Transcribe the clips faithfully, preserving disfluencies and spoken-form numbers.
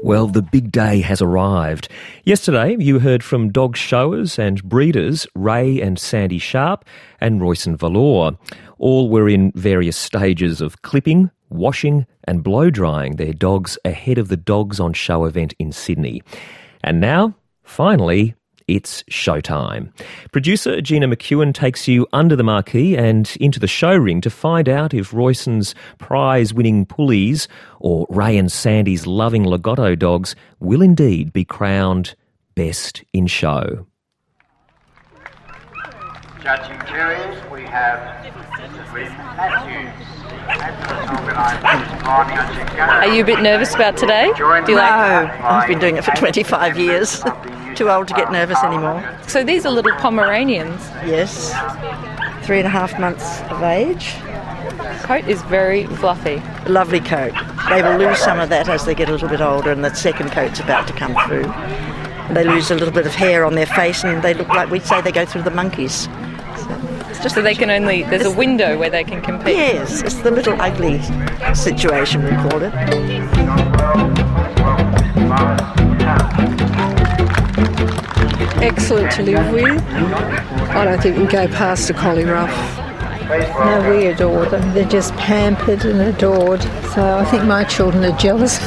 Well, the big day has arrived. Yesterday, you heard from dog showers and breeders Ray and Sandy Sharp and Royson Valor. All were in various stages of clipping, washing and blow-drying their dogs ahead of the Dogs on Show event in Sydney. And now, finally, it's showtime. Producer Gina McEwen takes you under the marquee and into the show ring to find out if Royson's prize-winning pulleys or Ray and Sandy's loving Lagotto dogs will indeed be crowned Best in Show. Judging juries, we have William Matthews. Are you a bit nervous about today? Do you like? No, I've been doing it for twenty-five years. Too old to get nervous anymore. So these are little Pomeranians. Yes, three and a half months of age. Coat is very fluffy. Lovely coat. They will lose some of that as they get a little bit older, and the second coat's about to come through. They lose a little bit of hair on their face, and they look like we'd say they go through the monkeys. Just so they can only, there's a window where they can compete. Yes, it's the little ugly situation, we call it. Excellent to live with. I don't think we go past a collie rough. No, we adore them. They're just pampered and adored. So I think my children are jealous.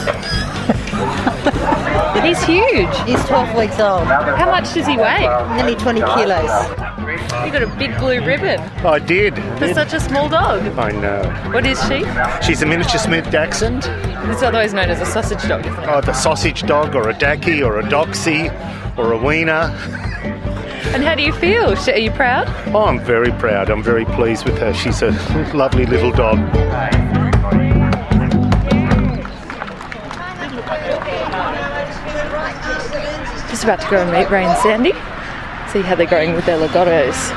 He's huge. He's twelve weeks old. How much does he weigh? Nearly twenty kilos. You got a big blue ribbon. I did. For did. such a small dog. I know. What is she? She's a miniature Smith Dachshund. It's otherwise known as a sausage dog, isn't it? Oh, the sausage dog, or a Dackie, or a Doxy, or a Wiener. And how do you feel? Are you proud? Oh, I'm very proud. I'm very pleased with her. She's a lovely little dog. Just about to go and meet Ray and Sandy. See how they're going with their Lagottos.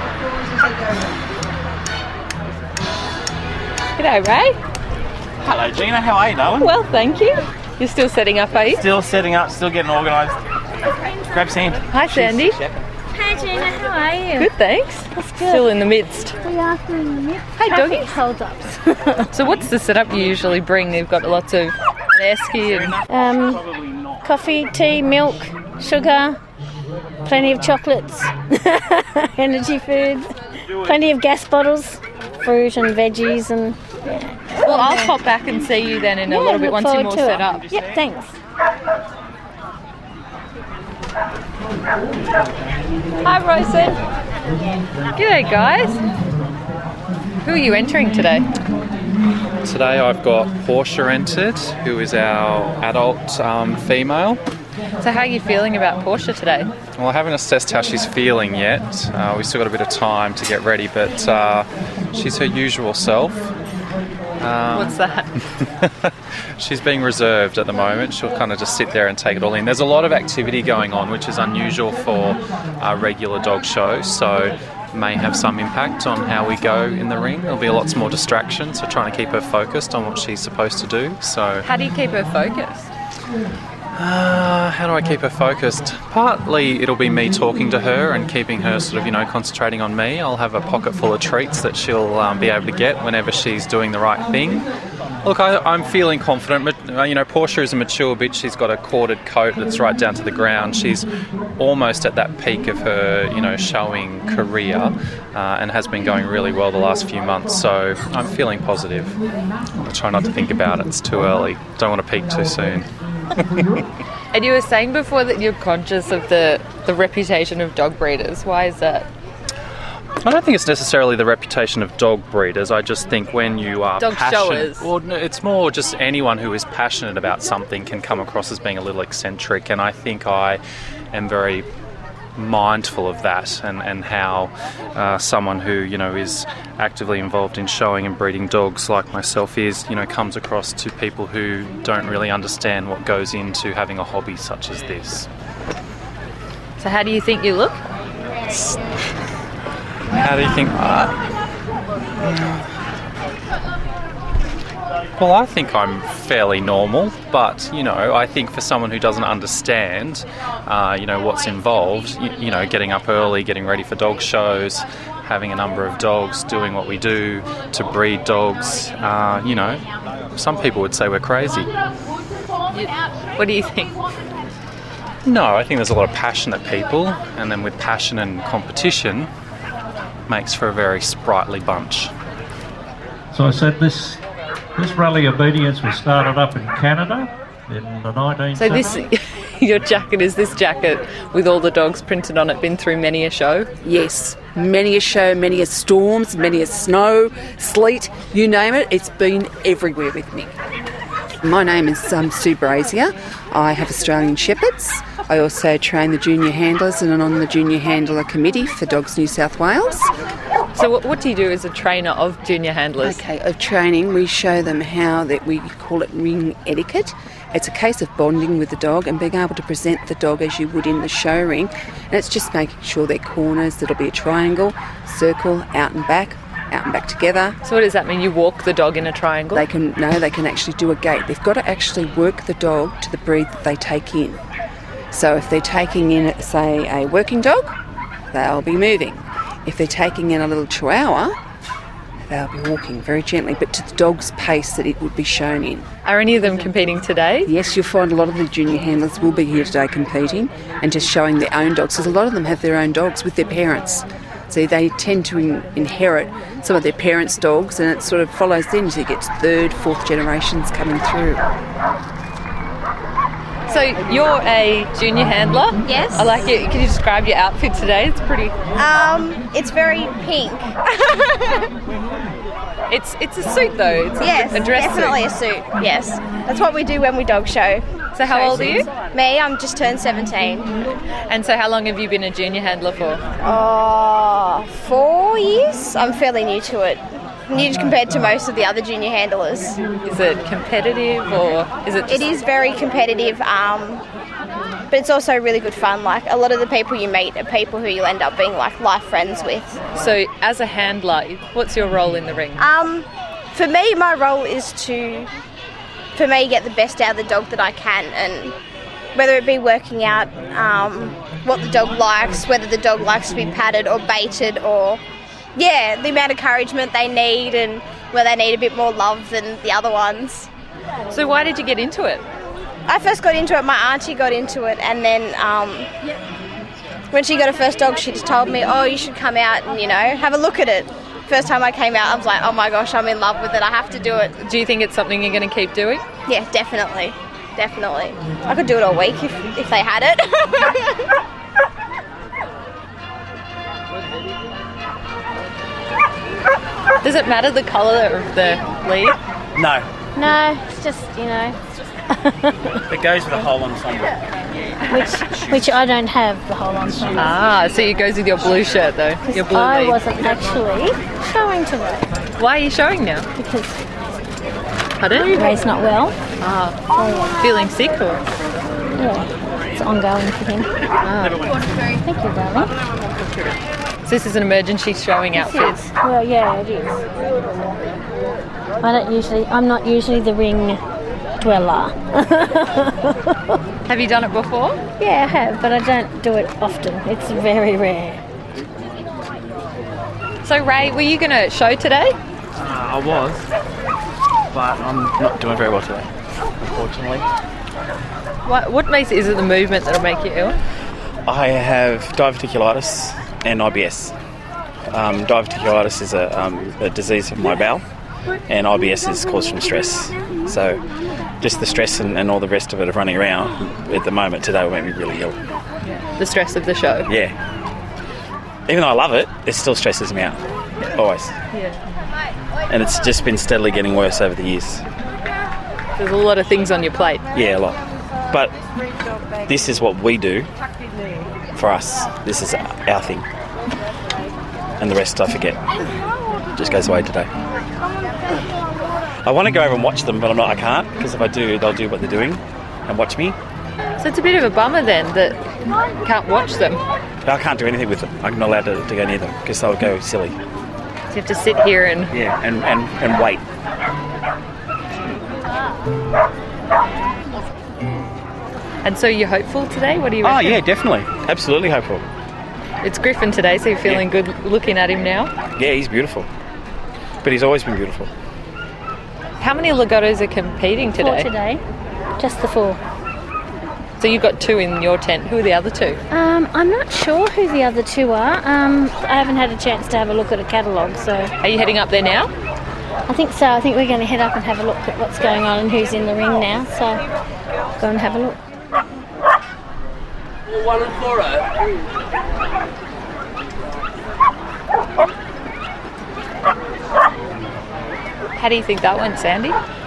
G'day, Ray. Hello, Gina. How are you, darling? Well, thank you. You're still setting up, are you? Still setting up, still getting organised. Grab Sandy. Hi, Sandy. Hi, Gina. How are you? Good, thanks. That's good. Still in the midst. We are still in the midst. Hey, doggy. Hold-ups. So what's the setup you usually bring? You've got lots of esky and... Um, coffee, tea, milk, sugar, plenty of chocolates, energy food, plenty of gas bottles, fruit and veggies and... Yeah. Well, I'll pop back and see you then in a yeah, little bit once you're more to set it. up. Yep, thanks. Hi, Royson. G'day, guys. Who are you entering today? Today I've got Portia entered, who is our adult um, female. So how are you feeling about Portia today? Well, I haven't assessed how she's feeling yet. Uh, we've still got a bit of time to get ready, but uh, she's her usual self. Um, What's that? She's being reserved at the moment. She'll kind of just sit there and take it all in. There's a lot of activity going on, which is unusual for a regular dog show, so may have some impact on how we go in the ring. There'll be lots more distraction, so trying to keep her focused on what she's supposed to do. So, how do you keep her focused? Uh, how do I keep her focused? Partly it'll be me talking to her and keeping her sort of, you know, concentrating on me. I'll have a pocket full of treats that she'll um, be able to get whenever she's doing the right thing. Look, I, I'm feeling confident. But, you know, Portia is a mature bitch. She's got a corded coat that's right down to the ground. She's almost at that peak of her, you know, showing career uh, and has been going really well the last few months. So I'm feeling positive. I try not to think about it. It's too early. Don't want to peak too soon. And you were saying before that you're conscious of the, the reputation of dog breeders. Why is that? I don't think it's necessarily the reputation of dog breeders. I just think when you are dog passionate... showers. Well, no, it's more just anyone who is passionate about something can come across as being a little eccentric, and I think I am very mindful of that and, and how uh, someone who, you know, is actively involved in showing and breeding dogs like myself is, you know, comes across to people who don't really understand what goes into having a hobby such as this. So how do you think you look? How do you think... Uh, well, I think I'm fairly normal, but, you know, I think for someone who doesn't understand, uh, you know, what's involved, you, you know, getting up early, getting ready for dog shows, having a number of dogs, doing what we do to breed dogs, uh, you know, some people would say we're crazy. You, what do you think? No, I think there's a lot of passionate people, and then with passion and competition, makes for a very sprightly bunch. So I said this this rally obedience was started up in Canada in the nineteen seventies. So this, your jacket is this jacket with all the dogs printed on it, been through many a show? Yes, many a show, many a storms, many a snow, sleet, you name it, it's been everywhere with me. My name is um, Sue Brazier. I have Australian Shepherds. I also train the junior handlers and I'm on the junior handler committee for Dogs New South Wales. So what, what do you do as a trainer of junior handlers? Okay, of training, we show them how that we call it ring etiquette. It's a case of bonding with the dog and being able to present the dog as you would in the show ring. And it's just making sure they're corners, that'll be a triangle, circle, out and back, out and back together. So what does that mean? You walk the dog in a triangle? They can no, they can actually do a gait. They've got to actually work the dog to the breed that they take in. So if they're taking in, say, a working dog, they'll be moving. If they're taking in a little chihuahua, they'll be walking very gently, but to the dog's pace that it would be shown in. Are any of them competing today? Yes, you'll find a lot of the junior handlers will be here today competing and just showing their own dogs, because a lot of them have their own dogs with their parents. So they tend to in- inherit some of their parents' dogs, and it sort of follows them as you get third, fourth generations coming through. So you're a junior handler? Yes. I like it. Can you describe your outfit today? It's pretty... Um, it's very pink. it's it's a suit though. It's yes, a, a dress definitely suit. a suit. Yes, that's what we do when we dog show. So how old are you? Me, I'm just turned seventeen. And so how long have you been a junior handler for? Oh, four years. I'm fairly new to it. New compared to most of the other junior handlers. Is it competitive or is it? It is very competitive, um, but it's also really good fun. Like a lot of the people you meet are people who you'll end up being like life friends with. So as a handler, what's your role in the ring? Um, for me, my role is to, for me, get the best out of the dog that I can, and whether it be working out um, what the dog likes, whether the dog likes to be patted or baited, or yeah, the amount of encouragement they need and where they need a bit more love than the other ones. So why did you get into it? I first got into it, my auntie got into it, and then um, when she got her first dog, she just told me, oh, you should come out and, you know, have a look at it. First time I came out, I was like, oh my gosh, I'm in love with it, I have to do it. Do you think it's something you're going to keep doing? Yeah, definitely, definitely. I could do it all week if, if they had it. Does it matter the colour of the lead? No. No, it's just, you know. It goes with the whole ensemble. Which which I don't have, the whole ensemble. Ah, so it goes with your blue shirt though, your blue I lead. wasn't actually showing today. Why are you showing now? Because Pardon? Ray's not well. Ah, Oh, yeah. feeling sick or? Yeah, it's ongoing for him. Ah. Thank you, darling. So this is an emergency showing outfit. Yes. Well, yeah, it is. I don't usually, I'm not usually the ring dweller. Have you done it before? Yeah, I have, but I don't do it often. It's very rare. So Ray, were you going to show today? Uh, I was, but I'm not doing very well today, unfortunately. What, what makes it? Is it the movement that'll make you ill? I have diverticulitis and I B S. Um, diverticulitis is a, um, a disease of my bowel, and I B S is caused from stress. So just the stress and, and all the rest of it of running around at the moment today will make me really ill. The stress of the show? Yeah. Even though I love it, it still stresses me out. Always. Yeah. And it's just been steadily getting worse over the years. There's a lot of things on your plate. Yeah, a lot. But this is what we do for us. This is our thing. And the rest I forget. It just goes away today. I want to go over and watch them, but I'm not. I can't, because if I do, they'll do what they're doing and watch me. So it's a bit of a bummer then that you can't watch them. I can't do anything with them. I'm not allowed to, to go near them because they'll go silly. So you have to sit here and... Yeah, and, and, and wait. And so you're hopeful today? What do you Oh, reckon? yeah, definitely. Absolutely hopeful. It's Griffin today, so you're feeling Yeah. good looking at him now? Yeah, he's beautiful. But he's always been beautiful. How many Lagottos are competing today? For today, just the four. So you've got two in your tent. Who are the other two? Um, I'm not sure who the other two are. Um, I haven't had a chance to have a look at a catalogue, so... Are you heading up there now? I think so. I think we're going to head up and have a look at what's going on and who's in the ring now, so go and have a look. One and four. How do you think that went, Sandy?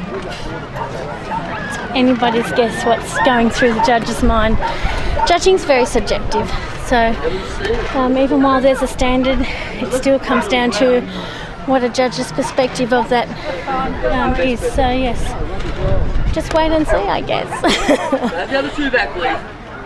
Anybody's guess what's going through the judge's mind. Judging's very subjective, so um, even while there's a standard, it still comes down to what a judge's perspective of that um, is. So yes, just wait and see, I guess. The other two back, please.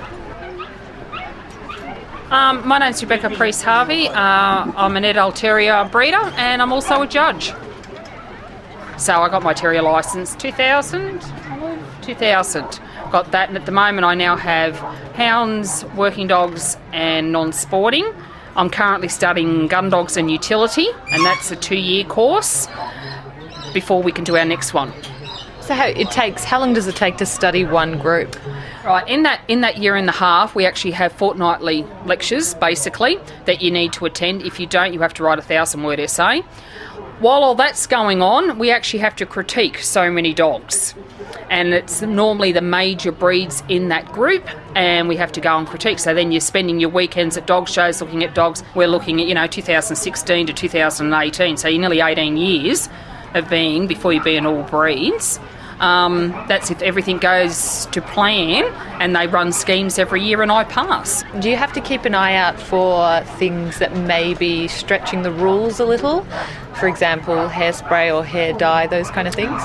Um, my name's Rebecca Priest-Harvey. Uh, I'm an adult terrier breeder and I'm also a judge. So I got my terrier licence two thousand. two thousand. Got that, and at the moment I now have hounds, working dogs and non-sporting. I'm currently studying gun dogs and utility, and that's a two-year course before we can do our next one. So how it takes? How long does it take to study one group? Right, in that in that year and a half, we actually have fortnightly lectures, basically, that you need to attend. If you don't, you have to write a thousand-word essay. While all that's going on, we actually have to critique so many dogs. And it's normally the major breeds in that group, and we have to go and critique. So then you're spending your weekends at dog shows looking at dogs. We're looking at, you know, two thousand sixteen to two thousand eighteen, so you're nearly eighteen years of being, before you be in all breeds. Um, that's if everything goes to plan, and they run schemes every year and I pass. Do you have to keep an eye out for things that may be stretching the rules a little? For example, hairspray or hair dye, those kind of things?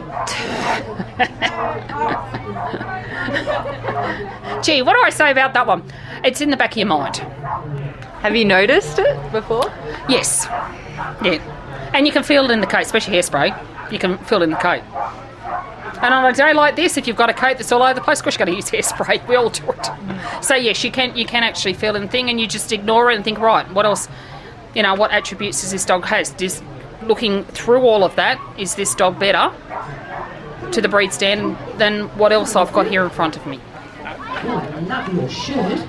Gee, what do I say about that one? It's in the back of your mind. Have you noticed it before? Yes. Yeah. And you can feel it in the coat, especially hairspray. You can feel it in the coat. And on a day like this, if you've got a coat that's all over the place, of course you've got to use hairspray. We all do it. So yes, you can you can actually feel the thing, and you just ignore it and think, right, what else, you know, what attributes does this dog has? Does, looking through all of that, is this dog better to the breed stand than what else I've got here in front of me? Oh, I love your shirt.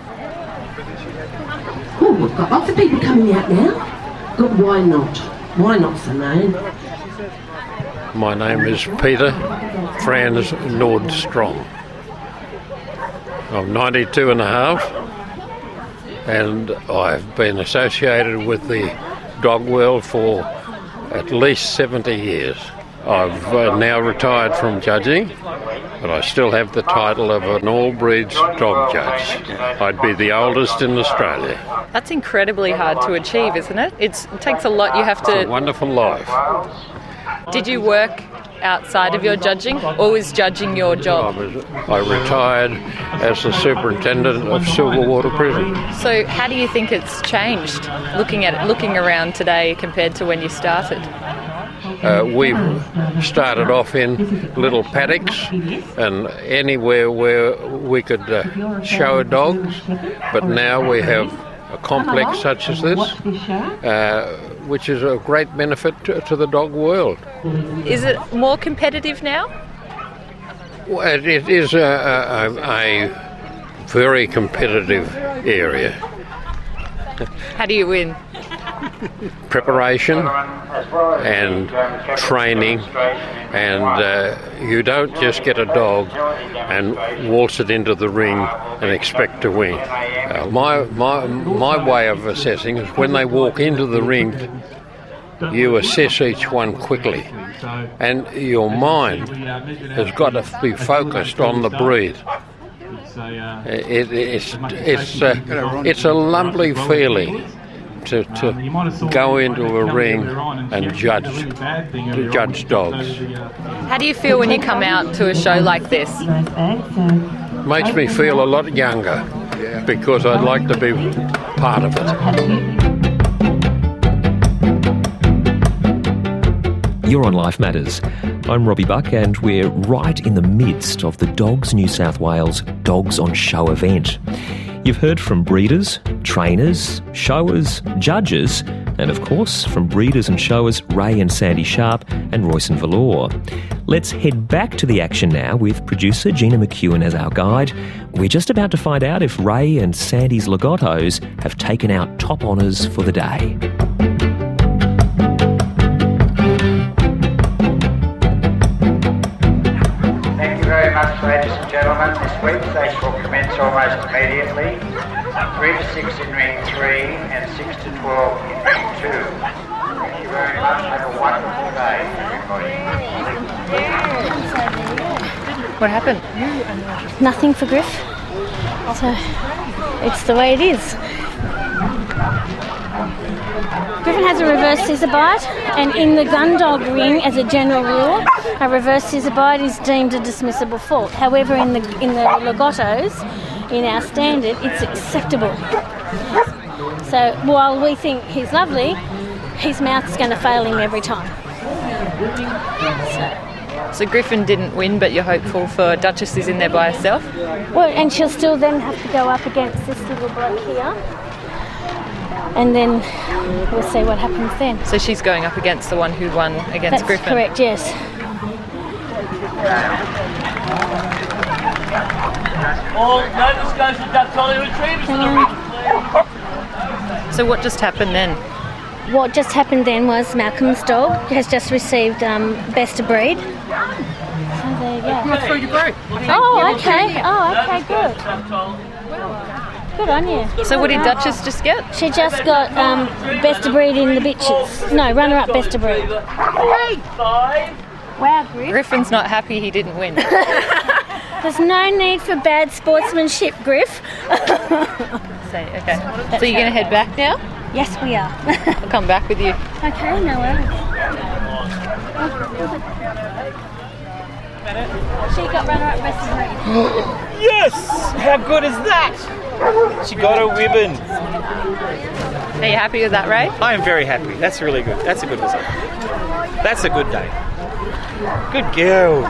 Oh, we've got lots of people coming out now. Good, why not? Why not, Simone? My name is Peter Franz Nordstrom. I'm ninety-two and a half, and I've been associated with the dog world for at least seventy years. I've uh, now retired from judging, but I still have the title of an all-breeds dog judge. I'd be the oldest in Australia. That's incredibly hard to achieve, isn't it? It's, it takes a lot. You have to... It's a wonderful life. Did you work outside of your judging, or was judging your job? I, was, I retired as the superintendent of Silverwater Prison. So how do you think it's changed, looking at it, looking around today compared to when you started? Uh, we started off in little paddocks and anywhere where we could uh, show dogs, but now we have a complex such as this, uh, which is a great benefit to, to the dog world. Is it more competitive now? Well, it is a, a, a very competitive area. How do you win? Preparation and training, and uh, you don't just get a dog and waltz it into the ring and expect to win. Uh, my, my, my way of assessing is when they walk into the ring, you assess each one quickly, and your mind has got to be focused on the breed. It, it's it's uh, it's a lovely feeling to, to go into a ring and judge to judge dogs. How do you feel when you come out to a show like this? Makes me feel a lot younger because I'd like to be part of it. You're on Life Matters. I'm Robbie Buck, and we're right in the midst of the Dogs New South Wales Dogs on Show event. You've heard from breeders, trainers, showers, judges, And of course, from breeders and showers Ray and Sandy Sharp and Royce and Valor. Let's head back to the action now with producer Gina McEwen as our guide. We're just about to find out if Ray and Sandy's Lagottos have taken out top honours for the day. Thank you very much, ladies and gentlemen. This week's will commence almost immediately. Three to six in ring three and six to twelve in ring two. Thank you very much. Have a wonderful day, everybody. What happened? Nothing for Griff. So it's the way it is. Griffin has a reverse scissor bite, and in the gun dog ring, as a general rule, a reverse scissor bite is deemed a dismissible fault. However, in the in the Lagottos, in our standard, it's acceptable. So while we think he's lovely, his mouth's going to fail him every time. So. So Griffin didn't win, but you're hopeful for Duchess is in there by herself? Well, and she'll still then have to go up against this little bloke here. And then we'll see what happens then. So she's going up against the one who won against That's Griffin? Correct, yes. All notice goes to Duck Collie Retrievers for the ring, please. So what just happened then? What just happened then was Malcolm's dog has just received um, Best of Breed. So there you go. You're through to breed. Oh, okay. Oh, okay, good. Good on you. So what did Duchess just get? She just got um, Best of Breed in the bitches. No, runner-up Best of Breed. Wow, Griff. Griffin's not happy he didn't win. There's no need for bad sportsmanship, Griff. So, okay. So you're going to head back now? Yes, we are. I'll come back with you. Okay, no worries. She got runner-up Best of Breed. Yes! How good is that? She got a ribbon. Are you happy with that, Ray? I am very happy. That's really good. That's a good result. That's a good day. Good girl.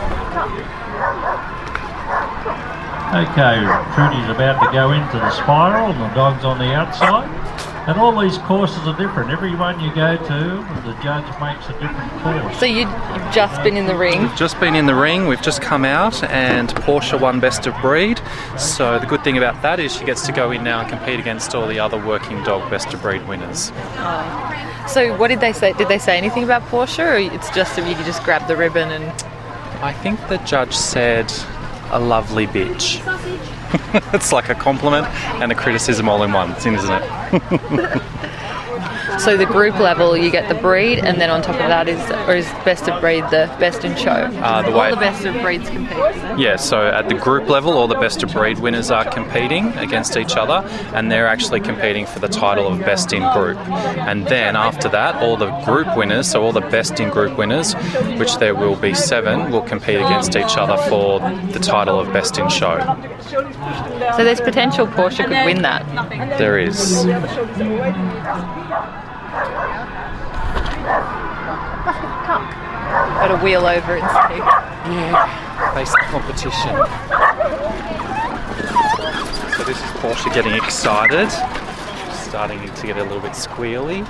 Okay, Trudy's about to go into the spiral and the dog's on the outside. And all these courses are different. Every one you go to, the judge makes a different course. So you, you've just been in the ring? We've just been in the ring. We've just come out and Portia won Best of Breed. So the good thing about that is she gets to go in now and compete against all the other working dog Best of Breed winners. Oh. So what did they say? Did they say anything about Portia, or it's just that you could just grab the ribbon and... I think the judge said a lovely bitch. It's like a compliment and a criticism all in one, isn't it? So the group level, you get the breed, and then on top of that is, or is Best of Breed the best in show? Uh, the all way, the Best of Breeds compete. Yeah, so at the group level, all the Best of Breed winners are competing against each other, and they're actually competing for the title of Best in Group. And then after that, all the group winners, so all the Best in Group winners, which there will be seven, will compete against each other for the title of Best in Show. So there's potential Portia could win that. There is. Got to wheel over it and see. Yeah, face the competition. So this is Portia getting excited, starting to get a little bit squealy.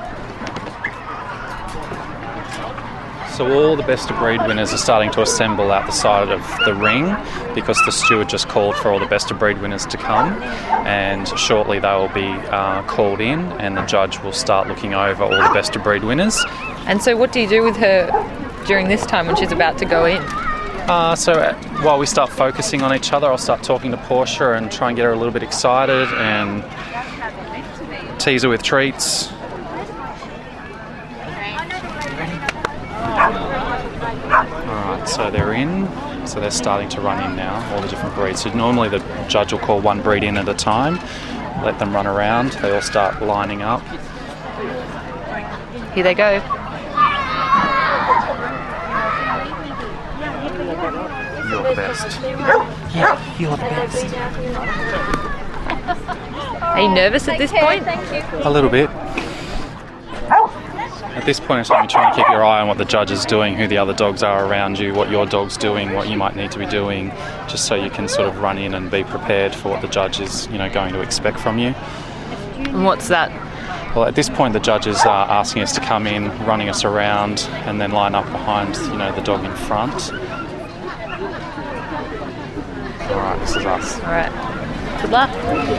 So all the Best of Breed winners are starting to assemble out the side of the ring because the steward just called for all the Best of Breed winners to come, and shortly they will be uh, called in and the judge will start looking over all the Best of Breed winners. And so what do you do with her during this time when she's about to go in? Uh, so uh, while we start focusing on each other, I'll start talking to Portia and try and get her a little bit excited and tease her with treats. Alright, so they're in, so they're starting to run in now, all the different breeds. So normally the judge will call one breed in at a time, let them run around, they all start lining up. Here they go. You're the best. Yeah, you're the best. Are you nervous at this point? A little bit. At this point in time, you're trying to keep your eye on what the judge is doing, who the other dogs are around you, what your dog's doing, what you might need to be doing, just so you can sort of run in and be prepared for what the judge is, you know, going to expect from you. And what's that? Well, at this point, the judges are asking us to come in, running us around, and then line up behind, you know, the dog in front. All right, this is us. All right. Good luck.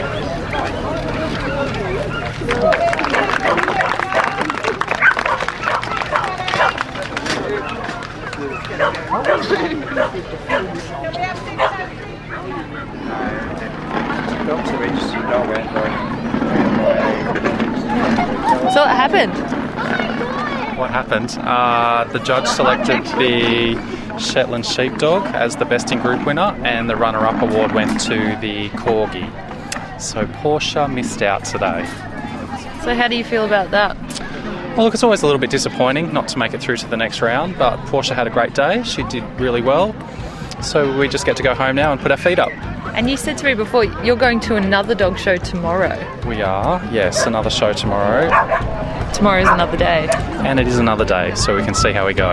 So what happened? What happened? Uh, the judge selected the Shetland Sheepdog as the best in group winner, and the runner-up award went to the Corgi. So Portia missed out today. So how do you feel about that? Well, look, it's always a little bit disappointing not to make it through to the next round, but Portia had a great day. She did really well. So we just get to go home now and put our feet up. And you said to me before, you're going to another dog show tomorrow. We are, yes, another show tomorrow. Tomorrow is another day. And it is another day, so we can see how we go.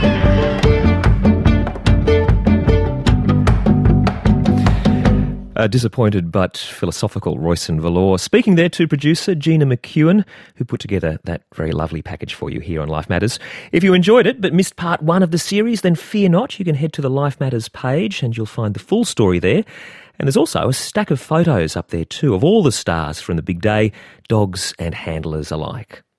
A disappointed but philosophical Royson Valor. Speaking there to producer Gina McEwen, who put together that very lovely package for you here on Life Matters. If you enjoyed it but missed part one of the series, then fear not. You can head to the Life Matters page and you'll find the full story there. And there's also a stack of photos up there too of all the stars from the big day, dogs and handlers alike.